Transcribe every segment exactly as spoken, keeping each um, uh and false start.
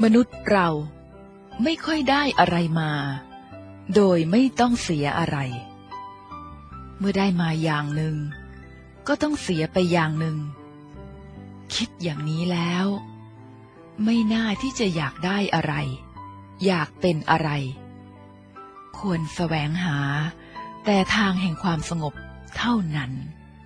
มนุษย์เราไม่ค่อยได้อะไรมาโดยไม่ต้องเสียอะไรเมื่อได้มาอย่างหนึ่งก็ต้องเสียไปอย่างหนึ่งคิดอย่างนี้แล้วไม่น่าที่จะอยากได้อะไรอยากเป็นอะไรควรแสวงหาแต่ทางแห่งความสงบเท่านั้น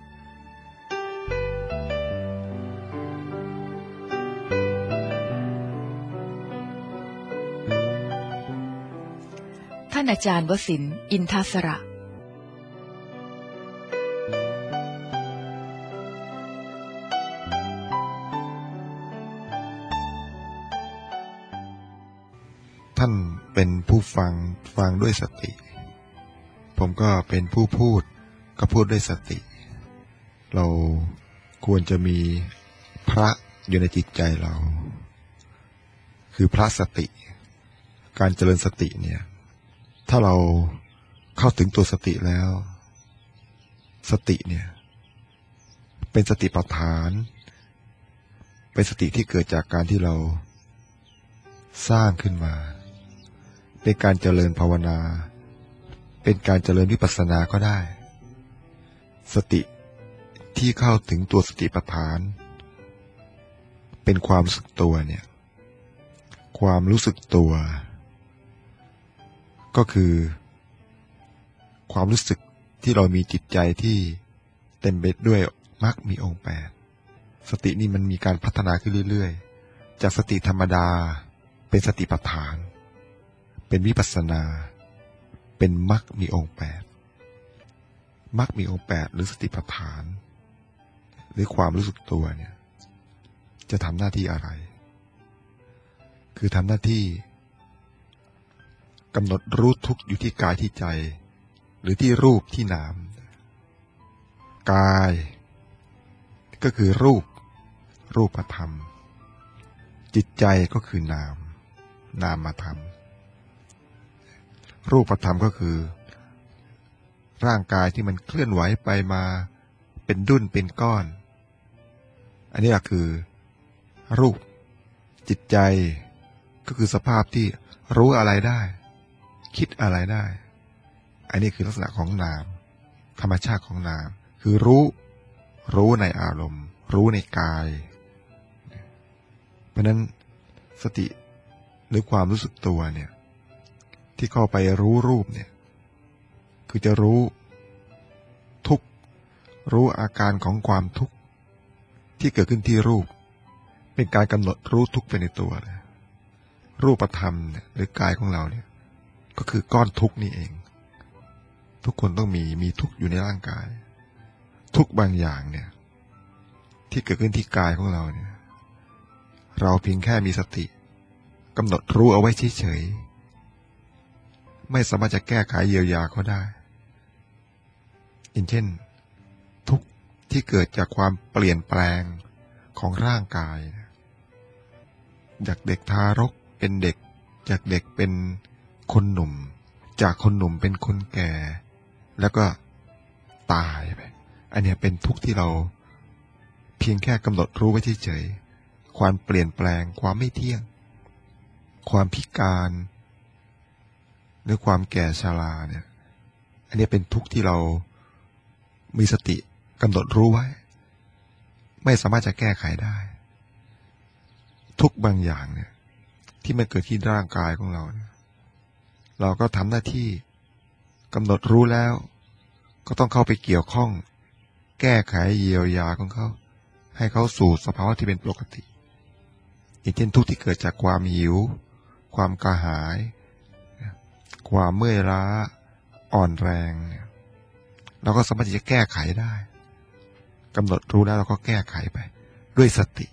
ท่านอาจารย์วสินทร์อินทสระท่านเป็นผู้ฟังฟังด้วยสติผมก็เป็นผู้พูดก็พูดด้วยสติเราควรจะมีพระอยู่ในจิตใจเราคือพระสติการเจริญสติเนี่ยถ้าเราเข้าถึงตัวสติแล้วสติเนี่ยเป็นสติปัฏฐานเป็นสติที่เกิดจากการที่เราสร้างขึ้นมาเป็นการเจริญภาวนาเป็นการเจริญวิปัสสนาก็ได้สติที่เข้าถึงตัวสติปัฏฐานเป็นความรู้สึกตัวเนี่ยความรู้สึกตัวก็คือความรู้สึกที่เรามีจิตใจที่เต็มไปด้วยมรรคมีองค์แปดสตินี่มันมีการพัฒนาขึ้นเรื่อยๆจากสติธรรมดาเป็นสติปัฏฐานเป็นวิปัสสนาเป็นมรรคมีองค์แปดมรรคมีองค์แปดหรือสติปัฏฐานหรือความรู้สึกตัวเนี่ยจะทำหน้าที่อะไรคือทำหน้าที่กำหนดรู้ทุกข์อยู่ที่กายที่ใจหรือที่รูปที่นามกายก็คือรูปรูปธรรมจิตใจก็คือนามนามธรรมรูปธรรมก็คือร่างกายที่มันเคลื่อนไหวไปมาเป็นดุ้นเป็นก้อนอันนี้ก็คือรูปจิตใจก็คือสภาพที่รู้อะไรได้คิดอะไรได้อันนี้คือลักษณะของนามธรรมชาติของนามคือรู้รู้ในอารมณ์รู้ในกายเพราะนั้นสติหรือความรู้สึกตัวเนี่ยที่เข้าไปรู้รูปเนี่ยคือจะรู้ทุกข์รู้อาการของความทุกข์ที่เกิดขึ้นที่รูปเป็นการกำหนดรู้ทุกข์ไปในตัวเลยรูปธรรมเนี่ยหรือกายของเราเนี่ยก็คือก้อนทุกข์นี่เองทุกคนต้องมีมีทุกข์อยู่ในร่างกายทุกข์บางอย่างเนี่ยที่เกิดขึ้นที่กายของเราเนี่ยเราเพียงแค่มีสติกำหนดรู้เอาไว้เฉยๆไม่สามารถจะแก้ไขเยียวยาเขาได้อย่างเช่นทุกข์ที่เกิดจากความเปลี่ยนแปลงของร่างกายจากเด็กทารกเป็นเด็กจากเด็กเป็นคนหนุ่มจากคนหนุ่มเป็นคนแก่แล้วก็ตายไปอันนี้เป็นทุกข์ที่เราเพียงแค่กำหนดรู้ไว้เฉยๆความเปลี่ยนแปลงความไม่เที่ยงความพิการหรือความแก่ชราเนี่ยอันนี้เป็นทุกข์ที่เรามีสติกำหนดรู้ไว้ไม่สามารถจะแก้ไขได้ทุกบางอย่างเนี่ยที่มันเกิดที่ร่างกายของเราเนี่ยเราก็ทำหน้าที่กำหนดรู้แล้วก็ต้องเข้าไปเกี่ยวข้องแก้ไขเยียวยาของเขาให้เขาสู่สภาวะที่เป็นปกติอย่างเช่นทุกข์ที่เกิดจากความหิวความกระหายความเมื่อยล้าอ่อนแรงเนี่ยเราก็สามารถที่จะแก้ไขได้กำหนดรู้แล้วเราก็แก้ไขไปด้วยสติ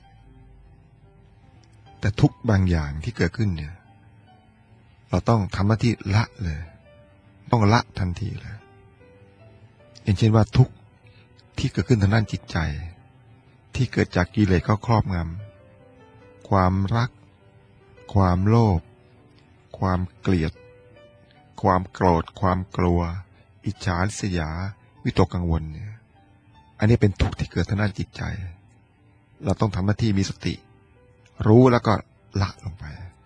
แต่ทุกบางอย่างที่เกิดขึ้นเนี่ยเราต้องทำหน้าที่ละเลยต้องละทันทีเลยอย่างเช่นว่าทุกที่เกิดขึ้นทางด้านจิตใจที่เกิดจากกิเลสเข้าครอบงำความรักความโลภความเกลียดความโกรธความกลัวอิจฉาริษยาวิตกกังวลเนี่ยอันนี้เป็นทุกข์ที่เกิดทางด้านจิตใจเราต้องทำหน้าที่มีสติรู้แล้วก็ละลงไป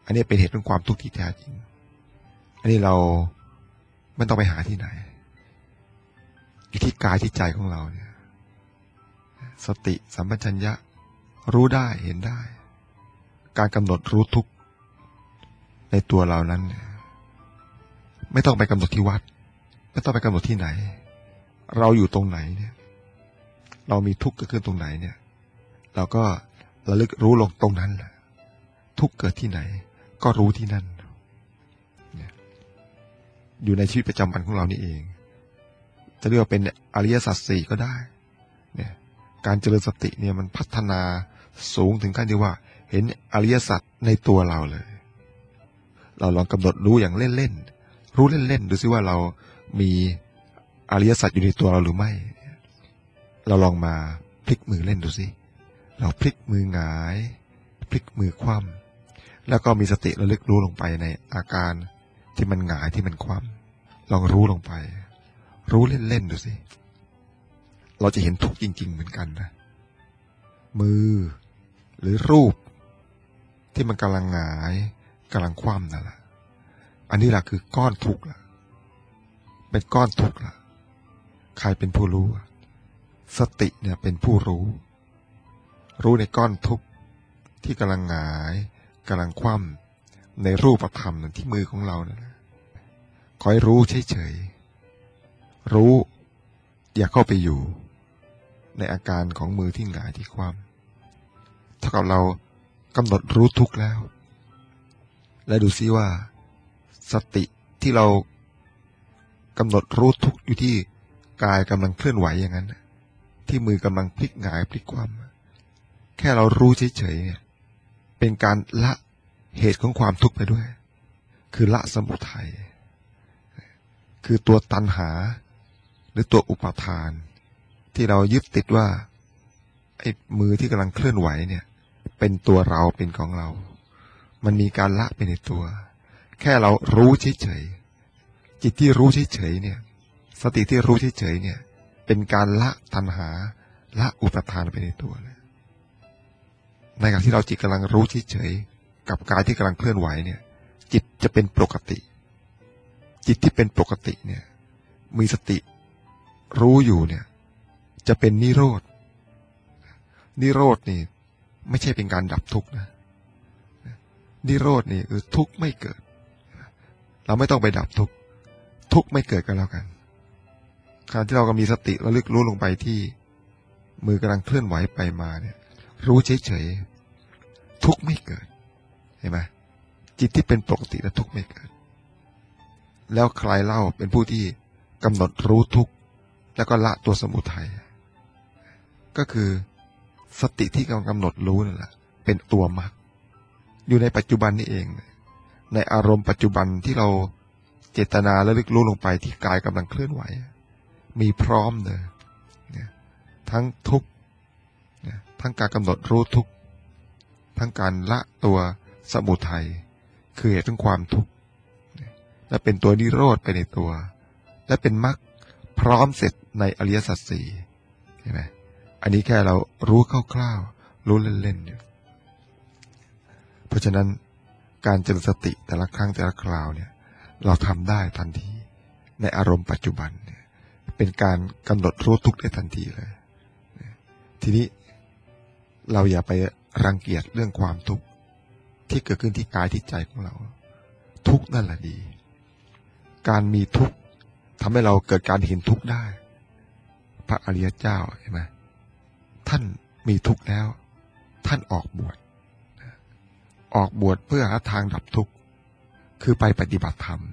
อันนี้เป็นเหตุของความทุกข์ที่แท้จริงอันนี้เราไม่ต้องไปหาที่ไหนอยู่ที่กายที่ใจของเราเนี่ยสติสัมปชัญญะรู้ได้เห็นได้การกำหนดรู้ทุกข์ในตัวเรานั้นเนี่ยไม่ต้องไปกำหนดที่วัดไม่ต้องไปกำหนดที่ไหนเราอยู่ตรงไหนเนี่ยเรามีทุกข์เกิดขึ้นตรงไหนเนี่ยเราก็ระลึกรู้ลงตรงนั้นแหละทุกข์เกิดที่ไหนก็รู้ที่นั่นเนี่ยอยู่ในชีวิตประจำวันของเรานี่เองจะเรียกว่าเป็นอริยสัจสี่ก็ได้เนี่ยการเจริญสติเนี่ยมันพัฒนาสูงถึงขั้นที่ว่าเห็นอริยสัจในตัวเราเลยเราลองกำหนดรู้อย่างเล่นๆรู้เล่นๆดูซิว่าเรามีอริยสัจอยู่ในตัวเราหรือไม่เราลองมาพลิกมือเล่นดูสิเราพลิกมือหงายพลิกมือคว่ำแล้วก็มีสติระลึกรู้ลงไปในอาการที่มันหงายที่มันคว่ำลองรู้ลงไปรู้เล่นๆดูสิเราจะเห็นทุกข์จริงๆเหมือนกันนะมือหรือรูปที่มันกำลังหงายกำลังคว่ำนั่นแหละอันนี้แหละคือก้อนทุกข์ละเป็นก้อนทุกข์ละใครเป็นผู้รู้สติเนี่ยเป็นผู้รู้รู้ในก้อนทุกข์ที่กำลังหงายกำลังคว่ำในรูปธรรมนั่นที่มือของเรานั่นแหละคอยรู้เฉยๆรู้อย่าเข้าไปอยู่ในอาการของมือที่หงายที่คว่ำเท่ากับเรากำหนดรู้ทุกข์แล้วและดูซิว่าสติที่เรากำหนดรู้ทุกข์อยู่ที่กายกำลังเคลื่อนไหวอย่างนั้นที่มือกำลังพลิกหงายพลิกคว่ำแค่เรารู้เฉยๆเนี่ยเป็นการละเหตุของความทุกข์ไปด้วยคือละสมุทัยคือตัวตัณหาหรือตัวอุปาทานที่เรายึดติดว่าไอ้มือที่กำลังเคลื่อนไหวเนี่ยเป็นตัวเราเป็นของเรามันมีการละไปในตัวแค่เรารู้เฉยๆจิตที่รู้เฉยๆเนี่ยสติที่รู้เฉยๆเนี่ยเป็นการละตัณหาละอุปาทานไปในตัวเลยในขณะที่เราจิตกำลังรู้เฉยๆกับกายที่กำลังเคลื่อนไหวเนี่ยจิตจะเป็นปกติจิตที่เป็นปกติเนี่ยมีสติรู้อยู่เนี่ยจะเป็นนิโรธนิโรธนี่ไม่ใช่เป็นการดับทุกข์นะนิโรธนี่คือทุกข์ไม่เกิดเราไม่ต้องไปดับทุกข์ทุกข์ไม่เกิดกันแล้วกันขณะที่เราก็มีสติระลึกรู้ลงไปที่มือกำลังเคลื่อนไหวไปมาเนี่ยรู้เฉยๆทุกข์ไม่เกิดเห็นไหมจิตที่เป็นปกติและทุกข์ไม่เกิดแล้วใครเล่าเป็นผู้ที่กำหนดรู้ทุกข์แล้วก็ละตัวสมุทัยก็คือสติที่กำลังกำหนดรู้นั่นแหละเป็นตัวมรรคอยู่ในปัจจุบันนี่เองในอารมณ์ปัจจุบันที่เราเจตนาและลึกรู้ลงไปที่กายกำลังเคลื่อนไหวมีพร้อมเลยทั้งทุกข์ทั้งการกำหนดรู้ทุกข์ทั้งการละตัวสมุทัยคือเหตุของความทุกข์และเป็นตัวนิโรธไปในตัวและเป็นมรรคพร้อมเสร็จในอริยสัจสี่เห็นไหมอันนี้แค่เรารู้คร่าวๆรู้เล่นๆอยู่เพราะฉะนั้นการเจริญสติแต่ละครั้งแต่ละคราวเนี่ยเราทำได้ทันทีในอารมณ์ปัจจุบันเนี่ยเป็นการกำหนดรู้ทุกข์ได้ทันทีเลยทีนี้เราอย่าไปรังเกียจเรื่องความทุกข์ที่เกิดขึ้นที่กายที่ใจของเราทุกข์นั่นแหละดีการมีทุกข์ทำให้เราเกิดการเห็นทุกข์ได้พระอริยเจ้าเห็นไหมท่านมีทุกข์แล้วท่านออกบวชออกบวชเพื่อหาทางดับทุกข์คือไปปฏิบัติธรรม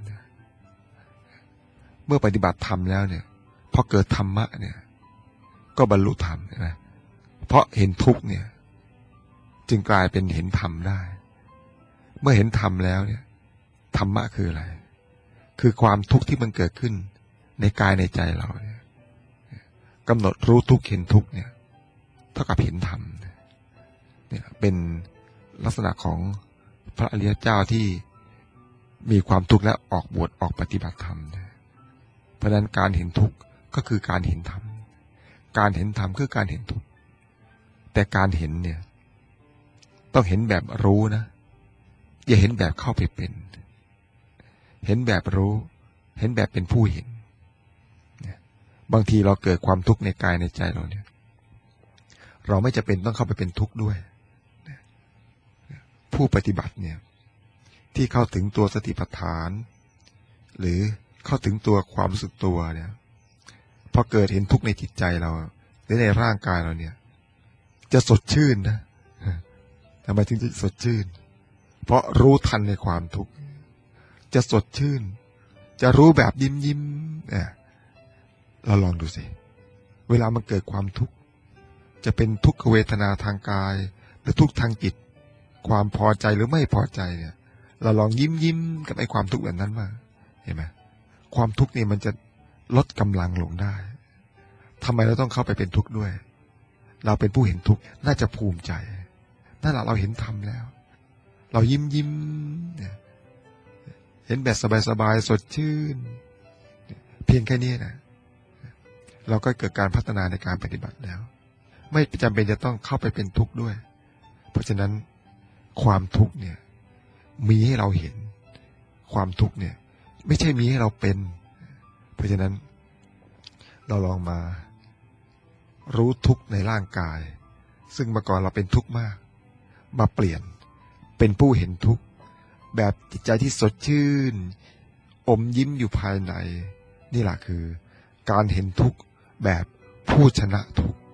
เมื่อปฏิบัติธรรมแล้วเนี่ยพอเกิดธรรมะเนี่ยก็บรรลุธรรมใช่ไหมเพราะเห็นทุกข์เนี่ยจึงกลายเป็นเห็นธรรมได้เมื่อเห็นธรรมแล้วเนี่ยธรรมะคืออะไรคือความทุกข์ที่มันเกิดขึ้นในกายในใจเราเนี่ยกำหนดรู้ทุกข์เห็นทุกข์เนี่ยเท่ากับเห็นธรรมเนี่ยเป็นลักษณะของพระอริยเจ้าที่มีความทุกข์และออกบวชออกปฏิบัติธรรมเพราะฉะนั้นการเห็นทุกข์ก็คือการเห็นธรรมการเห็นธรรมคือการเห็นทุกข์แต่การเห็นเนี่ยต้องเห็นแบบรู้นะอย่าเห็นแบบเข้าไปเป็นเห็นแบบรู้เห็นแบบเป็นผู้เห็นบางทีเราเกิดความทุกข์ในกายในใจเราเนี่ยเราไม่จำเป็นต้องเข้าไปเป็นทุกข์ด้วยผู้ปฏิบัติเนี่ยที่เข้าถึงตัวสติปัฏฐานหรือเข้าถึงตัวความรู้สึกตัวเนี่ยพอเกิดเห็นทุกข์ในจิตใจเราหรือในร่างกายเราเนี่ยจะสดชื่นนะทำไมถึงจะสดชื่นเพราะรู้ทันในความทุกข์จะสดชื่นจะรู้แบบยิ้มยิ้มเนี่ยเราลองดูสิเวลามันเกิดความทุกข์จะเป็นทุกขเวทนาทางกายหรือทุกข์ทางจิตความพอใจหรือไม่พอใจเนี่ยเราลองยิ้มยิ้มกับไอ้ความทุกข์แบบนั้นมาเห็นไหมความทุกข์นี่มันจะลดกำลังลงได้ทำไมเราต้องเข้าไปเป็นทุกข์ด้วยเราเป็นผู้เห็นทุกข์น่าจะภูมิใจนั่นแหละเราเห็นธรรมแล้วเรายิ้มยิ้มเนี่ยเห็นแบบสบายๆสดชื่นเพียงแค่นี้นะเราก็เกิดการพัฒนาในการปฏิบัติแล้วไม่จำเป็นจะต้องเข้าไปเป็นทุกข์ด้วยเพราะฉะนั้นความทุกข์เนี่ยมีให้เราเห็นความทุกข์เนี่ยไม่ใช่มีให้เราเป็นเพราะฉะนั้นเราลองมารู้ทุกข์ในร่างกายซึ่งเมื่อก่อนเราเป็นทุกข์มากมาเปลี่ยนเป็นผู้เห็นทุกข์แบบจิตใจที่สดชื่นอมยิ้มอยู่ภายในนี่แหละคือการเห็นทุกข์แบบผู้ชนะทุกข์